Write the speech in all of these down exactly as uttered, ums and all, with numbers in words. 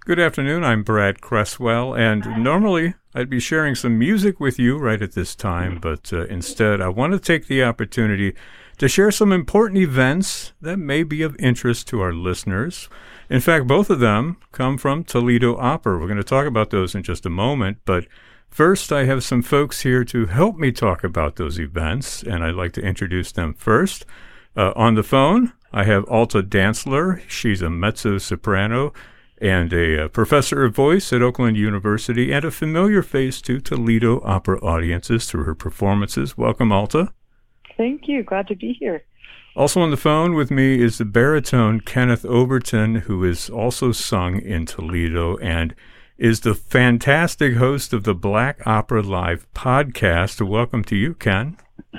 Good afternoon. I'm Brad Cresswell, and normally I'd be sharing some music with you right at this time, but uh, instead I want to take the opportunity to share some important events that may be of interest to our listeners. In fact, both of them come from Toledo Opera. We're going to talk about those in just a moment, but first I have some folks here to help me talk about those events, and I'd like to introduce them first. Uh, on the phone, I have Alta Dantzler. She's a mezzo-soprano and a, a professor of voice at Oakland University and a familiar face to Toledo Opera audiences through her performances. Welcome, Alta. Thank you. Glad to be here. Also on the phone with me is the baritone Kenneth Overton, who is also sung in Toledo and is the fantastic host of the Black Opera Live podcast. Welcome to you, Ken.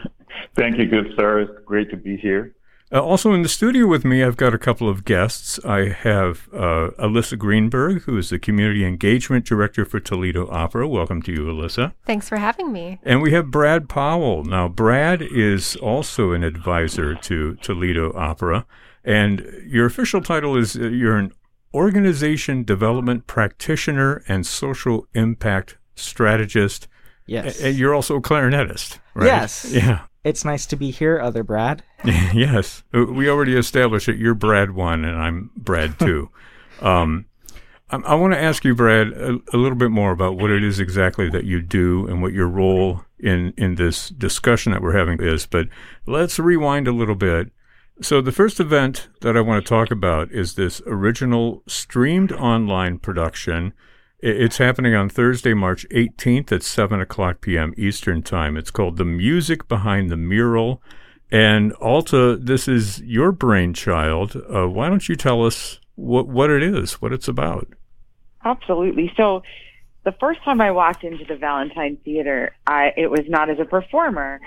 Thank you, good sir. It's great to be here. Uh, also in the studio with me, I've got a couple of guests. I have uh, Alyssa Greenberg, who is the Community Engagement Director for Toledo Opera. Welcome to you, Alyssa. Thanks for having me. And we have Brad Powell. Now, Brad is also an advisor to Toledo Opera, and your official title is uh, you're an Organization Development Practitioner and Social Impact Strategist. Yes. And you're also a clarinetist, right? Yes. Yeah. It's nice to be here, other Brad. Yes. We already established that you're Brad one and I'm Brad two. um, I, I want to ask you, Brad, a, a little bit more about what it is exactly that you do and what your role in, in this discussion that we're having is. But let's rewind a little bit. So the first event that I want to talk about is this original streamed online production. It's happening on Thursday, March eighteenth at seven o'clock p.m. Eastern Time. It's called The Music Behind the Mural. And Alta, this is your brainchild. Uh, why don't you tell us what, what it is, what it's about? Absolutely. So the first time I walked into the Valentine Theater, I, it was not as a performer.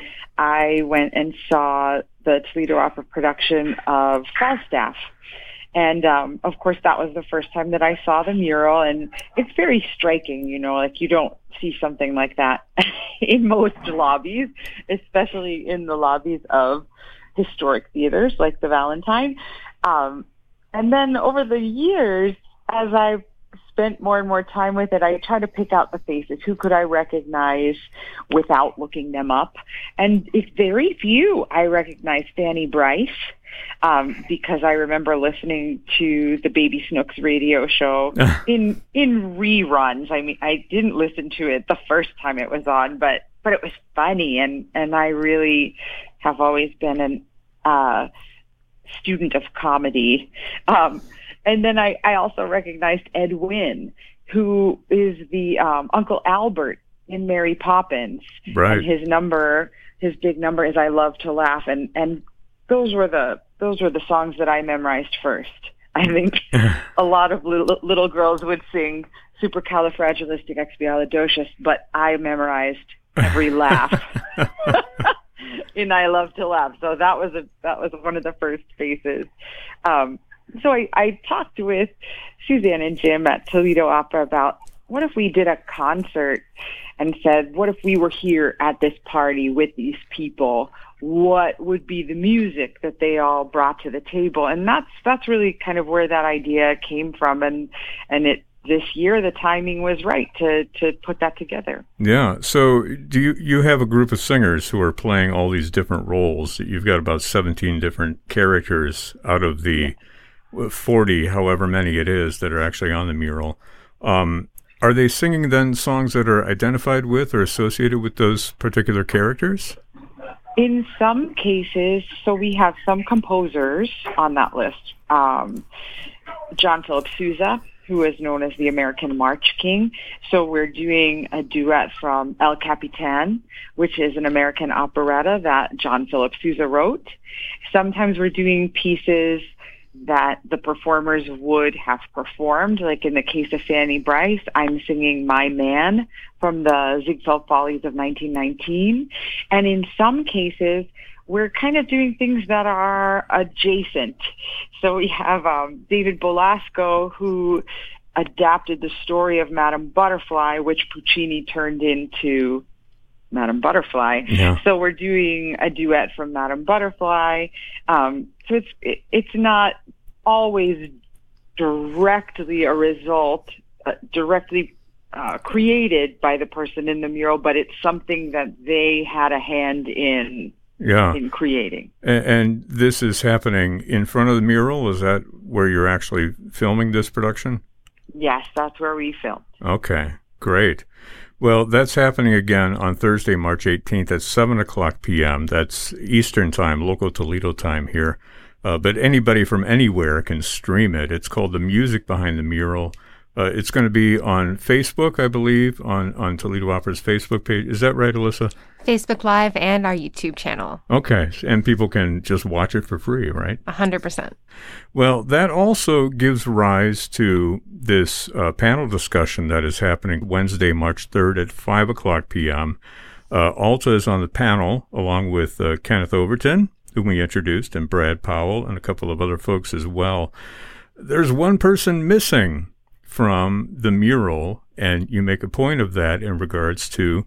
I went and saw the Toledo Opera production of Falstaff. And, um, of course, that was the first time that I saw the mural, and it's very striking, you know, like you don't see something like that in most lobbies, especially in the lobbies of historic theaters like the Valentine. Um, and then over the years, as I've spent more and more time with it, I try to pick out the faces. Who could I recognize without looking them up? And it's very few. I recognize Fanny Brice. Um, because I remember listening to the Baby Snooks radio show in in reruns. I mean, I didn't listen to it the first time it was on, but but it was funny, and and I really have always been an uh, student of comedy. Um, and then I, I also recognized Ed Wynn, who is the um, Uncle Albert in Mary Poppins. Right. And his number, his big number is "I Love to Laugh," and and those were the those were the songs that I memorized first. I think a lot of little, little girls would sing Supercalifragilisticexpialidocious, but I memorized every laugh in "I Love to Laugh." So that was a that was one of the first faces. Um, so I, I talked with Suzanne and Jim at Toledo Opera about what if we did a concert and said, what if we were here at this party with these people? What would be the music that they all brought to the table? And that's that's really kind of where that idea came from. And and it this year the timing was right to to put that together. Yeah. So do you you have a group of singers who are playing all these different roles? You've got about seventeen different characters out of the forty, however many it is, that are actually on the mural. Um, are they singing then songs that are identified with or associated with those particular characters? In some cases, so we have some composers on that list. Um, John Philip Sousa, who is known as the American March King. So we're doing a duet from El Capitan, which is an American operetta that John Philip Sousa wrote. Sometimes we're doing pieces that the performers would have performed. Like in the case of Fanny Brice, I'm singing My Man from the Ziegfeld Follies of nineteen nineteen. And in some cases, we're kind of doing things that are adjacent. So we have um, David Belasco, who adapted the story of Madame Butterfly, which Puccini turned into Madame Butterfly. Yeah. So we're doing a duet from Madame Butterfly. Um, so it's it, it's not always directly a result, uh, directly uh, created by the person in the mural, but it's something that they had a hand in yeah. in creating. And, and this is happening in front of the mural? Is that where you're actually filming this production? Yes, that's where we filmed. Okay, great. Well, that's happening again on Thursday, March eighteenth at seven o'clock p.m. That's Eastern Time, local Toledo time here. Uh, but anybody from anywhere can stream it. It's called The Music Behind the Mural. Uh, it's going to be on Facebook, I believe, on, on Toledo Opera's Facebook page. Is that right, Alyssa? Facebook Live and our YouTube channel. Okay, and people can just watch it for free, right? A hundred percent. Well, that also gives rise to this uh, panel discussion that is happening Wednesday, March third at five o'clock p.m. Uh, Alta is on the panel along with uh, Kenneth Overton, whom we introduced, and Brad Powell, and a couple of other folks as well. There's one person missing from the mural, and you make a point of that in regards to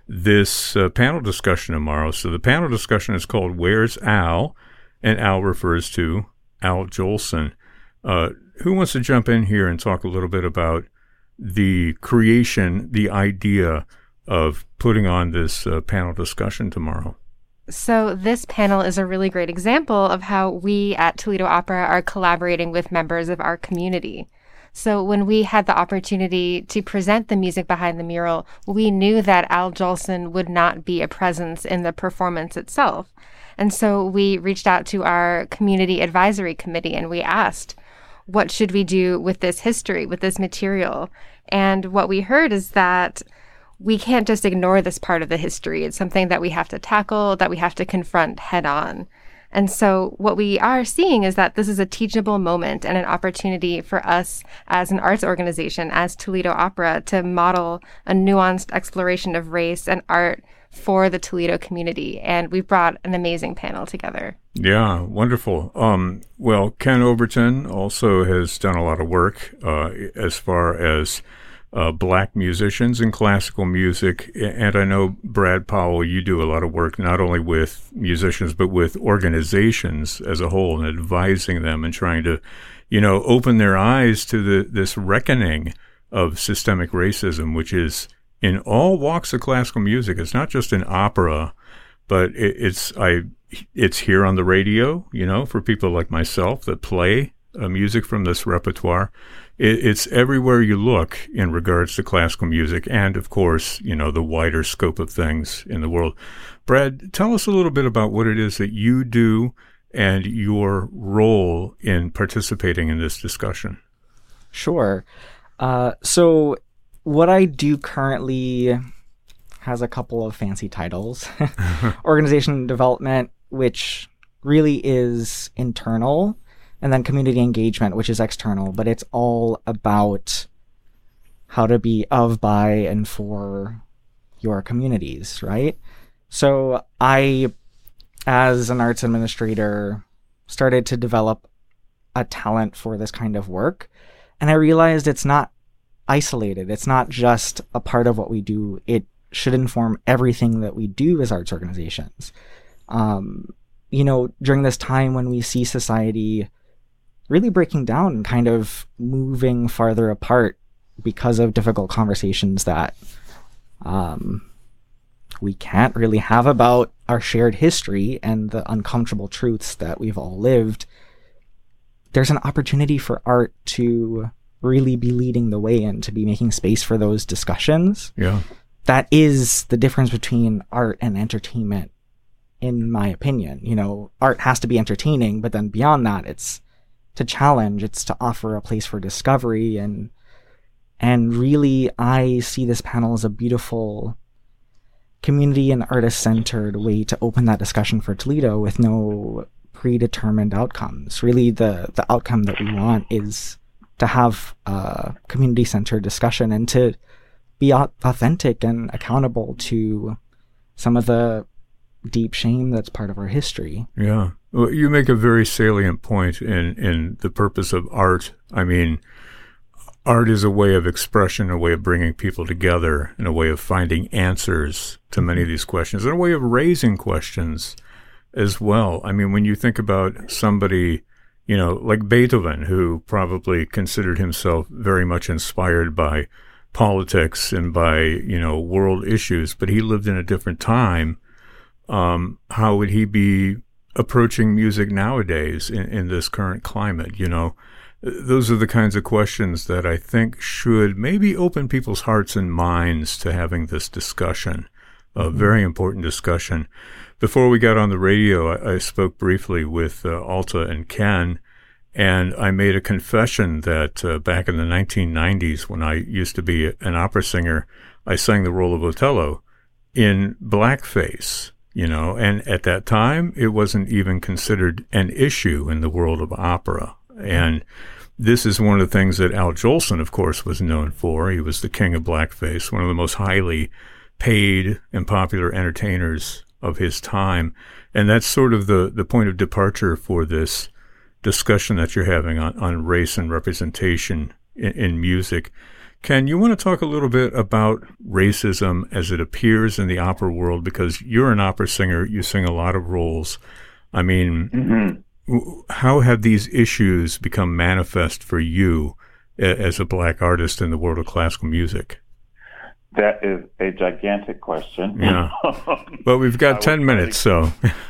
this uh, panel discussion tomorrow. So the panel discussion is called Where's Al? And Al refers to Al Jolson. Uh, who wants to jump in here and talk a little bit about the creation, the idea of putting on this uh, panel discussion tomorrow? So this panel is a really great example of how we at Toledo Opera are collaborating with members of our community. So when we had the opportunity to present the music behind the mural, we knew that Al Jolson would not be a presence in the performance itself. And so we reached out to our community advisory committee and we asked, what should we do with this history, with this material? And what we heard is that we can't just ignore this part of the history. It's something that we have to tackle, that we have to confront head on. And so what we are seeing is that this is a teachable moment and an opportunity for us as an arts organization, as Toledo Opera, to model a nuanced exploration of race and art for the Toledo community. And we've brought an amazing panel together. Yeah, wonderful. Um, well, Ken Overton also has done a lot of work uh, as far as Uh, black musicians in classical music. And I know, Brad Powell, you do a lot of work not only with musicians, but with organizations as a whole and advising them and trying to, you know, open their eyes to the this reckoning of systemic racism, which is in all walks of classical music. It's not just in opera, but it, it's I it's here on the radio, you know, for people like myself that play uh, music from this repertoire. It's everywhere you look in regards to classical music and, of course, you know, the wider scope of things in the world. Brad, tell us a little bit about what it is that you do and your role in participating in this discussion. Sure. Uh, so what I do currently has a couple of fancy titles. Organization development, which really is internal, and then community engagement, which is external, but it's all about how to be of, by, and for your communities, right? So I, as an arts administrator, started to develop a talent for this kind of work, and I realized it's not isolated. It's not just a part of what we do. It should inform everything that we do as arts organizations. Um, you know, during this time when we see society really breaking down and kind of moving farther apart because of difficult conversations that um, we can't really have about our shared history and the uncomfortable truths that we've all lived, there's an opportunity for art to really be leading the way and to be making space for those discussions. Yeah. That is the difference between art and entertainment, in my opinion. You know, art has to be entertaining, but then beyond that, it's to challenge, it's to offer a place for discovery. And and really, I see this panel as a beautiful community and artist-centered way to open that discussion for Toledo with no predetermined outcomes. Really, the, the outcome that we want is to have a community-centered discussion and to be authentic and accountable to some of the deep shame that's part of our history. Yeah. Well, you make a very salient point in, in the purpose of art. I mean, art is a way of expression, a way of bringing people together, and a way of finding answers to many of these questions, and a way of raising questions as well. I mean, when you think about somebody you know, like Beethoven, who probably considered himself very much inspired by politics and by, you know, world issues, but he lived in a different time. Um, how would he be approaching music nowadays in, in this current climate? You know, those are the kinds of questions that I think should maybe open people's hearts and minds to having this discussion, a mm-hmm. very important discussion. Before we got on the radio, I, I spoke briefly with uh, Alta and Ken, and I made a confession that uh, back in the nineteen nineties, when I used to be an opera singer, I sang the role of Otello in blackface, you know, and at that time, it wasn't even considered an issue in the world of opera. And this is one of the things that Al Jolson, of course, was known for. He was the king of blackface, one of the most highly paid and popular entertainers of his time. And that's sort of the, the point of departure for this discussion that you're having on, on race and representation in, in music. Ken, you want to talk a little bit about racism as it appears in the opera world? Because you're an opera singer, you sing a lot of roles. I mean, mm-hmm. how have these issues become manifest for you as a black artist in the world of classical music? That is a gigantic question. Yeah. But we've got ten minutes, so.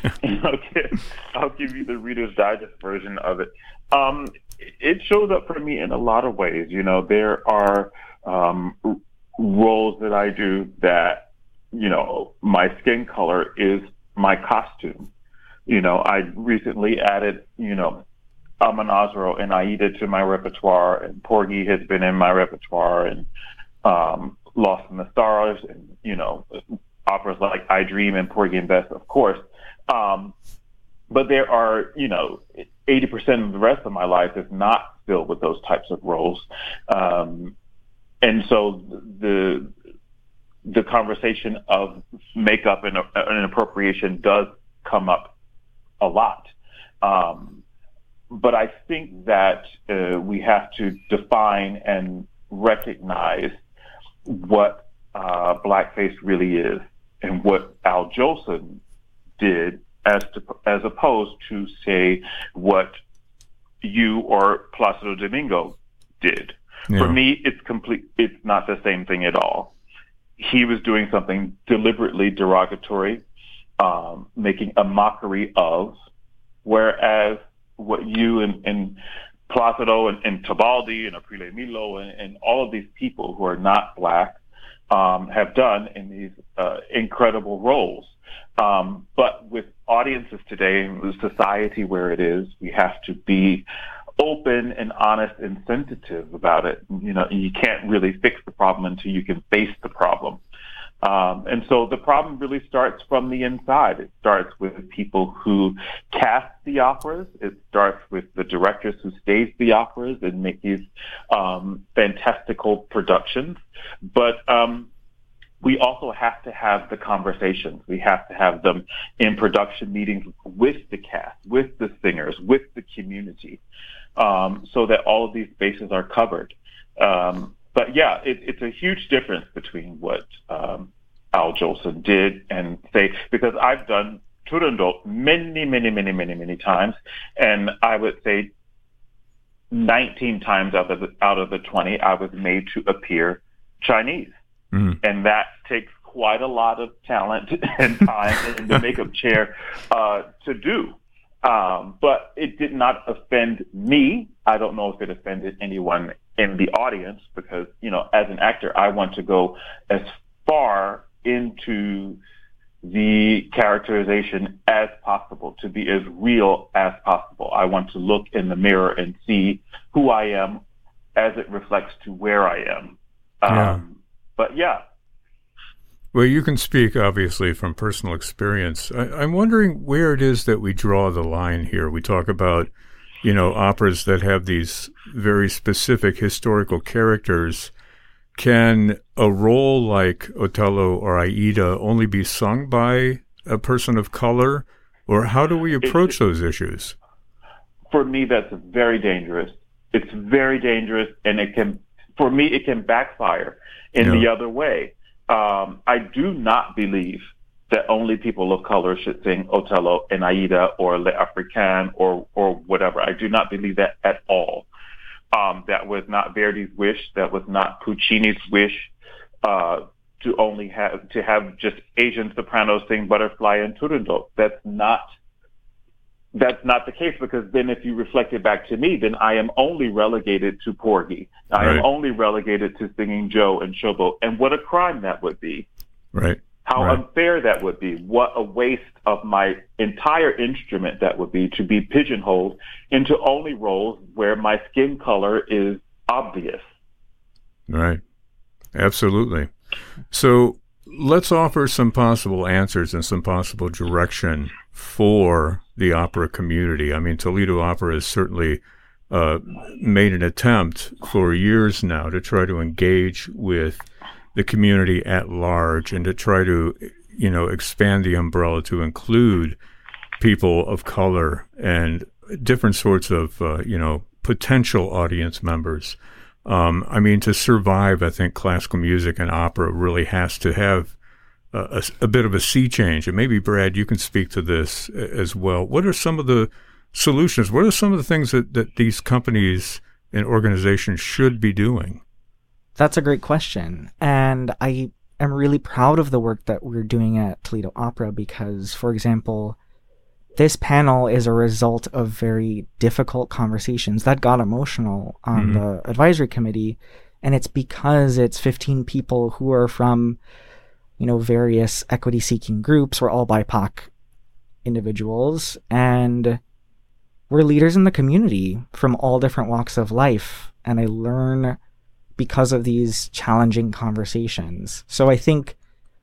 Okay. I'll give you the Reader's Digest version of it. Um, it shows up for me in a lot of ways. You know, there are um, roles that I do that, you know, my skin color is my costume. You know, I recently added, you know, Amonasro and Aida to my repertoire, and Porgy has been in my repertoire, and um, Lost in the Stars, and, you know, operas like I Dream and Porgy and Bess, of course. Um, but there are, you know, eighty percent of the rest of my life is not filled with those types of roles. Um, and so the the conversation of makeup and, and appropriation does come up a lot. Um, but I think that uh, we have to define and recognize what uh, blackface really is, and what Al Jolson did, as to, as opposed to, say, what you or Placido Domingo did. Yeah. For me, it's complete. It's not the same thing at all. He was doing something deliberately derogatory, um, making a mockery of, whereas what you and, and Placido and, and Tebaldi and Aprile Milo and, and all of these people who are not black um, have done in these uh, incredible roles. Um, but with audiences today and the society where it is, we have to be open and honest and sensitive about it. You know, you can't really fix the problem until you can face the problem. Um, and so the problem really starts from the inside. It starts with people who cast the operas. It starts with the directors who stage the operas and make these um, fantastical productions. But um, we also have to have the conversations. We have to have them in production meetings with the cast, with the singers, with the community, um, so that all of these bases are covered. Um, But yeah, it, it's a huge difference between what um, Al Jolson did and say, because I've done Turandot many, many, many, many, many times, and I would say nineteen times out of the, out of the twenty, I was made to appear Chinese. Mm-hmm. And that takes quite a lot of talent and time in the makeup chair uh, to do. Um, but it did not offend me. I don't know if it offended anyone in the audience, because, you know, as an actor, I want to go as far into the characterization as possible, to be as real as possible. I want to look in the mirror and see who I am as it reflects to where I am. Um, yeah. But yeah. Well, you can speak, obviously, from personal experience. I, I'm wondering where it is that we draw the line here. We talk about, you know, operas that have these very specific historical characters. Can a role like Otello or Aida only be sung by a person of color? Or how do we approach it, those issues? For me, that's very dangerous. It's very dangerous, and it can, for me, it can backfire in yeah. the other way. Um, I do not believe that only people of color should sing Otello and Aida or Le Africain or, or whatever. I do not believe that at all. Um, that was not Verdi's wish. That was not Puccini's wish, uh, to only have, to have just Asian sopranos sing Butterfly and Turandot. That's not, that's not the case, because then if you reflect it back to me, then I am only relegated to Porgy. I Right. am only relegated to singing Joe and Showboat. And what a crime that would be. Right. How Right. unfair that would be. What a waste of my entire instrument that would be, to be pigeonholed into only roles where my skin color is obvious. Right. Absolutely. So let's offer some possible answers and some possible direction for the opera community. I mean, Toledo Opera has certainly uh, made an attempt for years now to try to engage with the community at large and to try to, you know, expand the umbrella to include people of color and different sorts of, uh, you know, potential audience members. Um, I mean, to survive, I think classical music and opera really has to have a, a, a bit of a sea change. And maybe, Brad, you can speak to this as well. What are some of the solutions? What are some of the things that, that these companies and organizations should be doing? That's a great question. And I am really proud of the work that we're doing at Toledo Opera because, for example, this panel is a result of very difficult conversations that got emotional on mm-hmm. the advisory committee. And it's because it's fifteen people who are from, you know, various equity-seeking groups. We're all B I P O C individuals. And we're leaders in the community from all different walks of life. And I learn because of these challenging conversations. So I think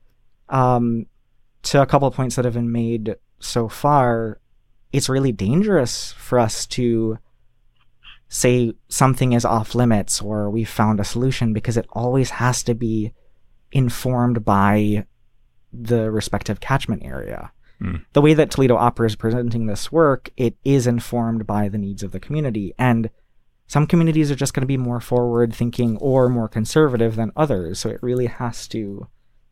um, to a couple of points that have been made so far, it's really dangerous for us to say something is off limits or we found a solution, because it always has to be informed by the respective catchment area. Mm. The way that Toledo Opera is presenting this work, it is informed by the needs of the community. And some communities are just going to be more forward-thinking or more conservative than others. So it really has to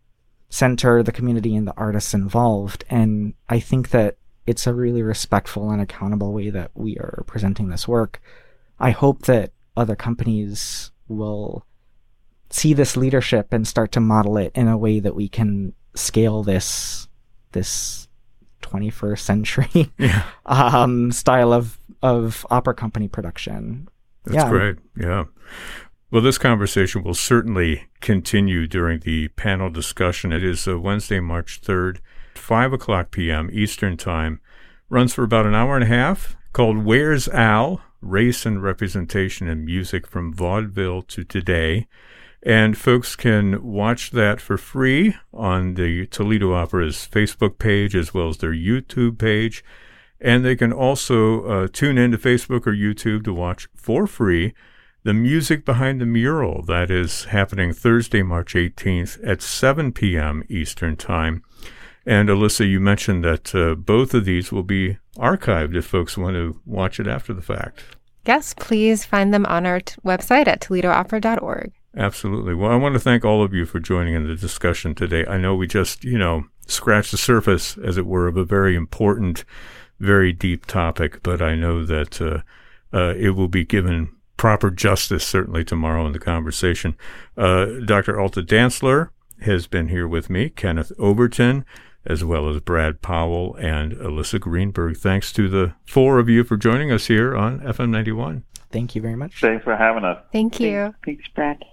center the community and the artists involved. And I think that it's a really respectful and accountable way that we are presenting this work. I hope that other companies will see this leadership and start to model it in a way that we can scale this this twenty-first century yeah. um, style of, of opera company production. That's yeah. great. Yeah. Well, this conversation will certainly continue during the panel discussion. It is uh, Wednesday, March third, five o'clock p.m. Eastern Time. Runs for about an hour and a half, called Where's Al? Race and Representation in Music from Vaudeville to Today. And folks can watch that for free on the Toledo Opera's Facebook page as well as their YouTube page. And they can also uh, tune into Facebook or YouTube to watch for free the music behind the mural. That is happening Thursday, March eighteenth at seven p.m. Eastern Time. And Alyssa, you mentioned that uh, both of these will be archived if folks want to watch it after the fact. Yes, please find them on our t- website at toledo opera dot org. Absolutely. Well, I want to thank all of you for joining in the discussion today. I know we just, you know, scratched the surface, as it were, of a very important, very deep topic, but I know that uh, uh, it will be given proper justice certainly tomorrow in the conversation. Uh, Doctor Alta Dantzler has been here with me, Kenneth Overton, as well as Brad Powell and Alyssa Greenberg. Thanks to the four of you for joining us here on F M ninety-one. Thank you very much. Thanks for having us. Thank you. Thanks, Brad.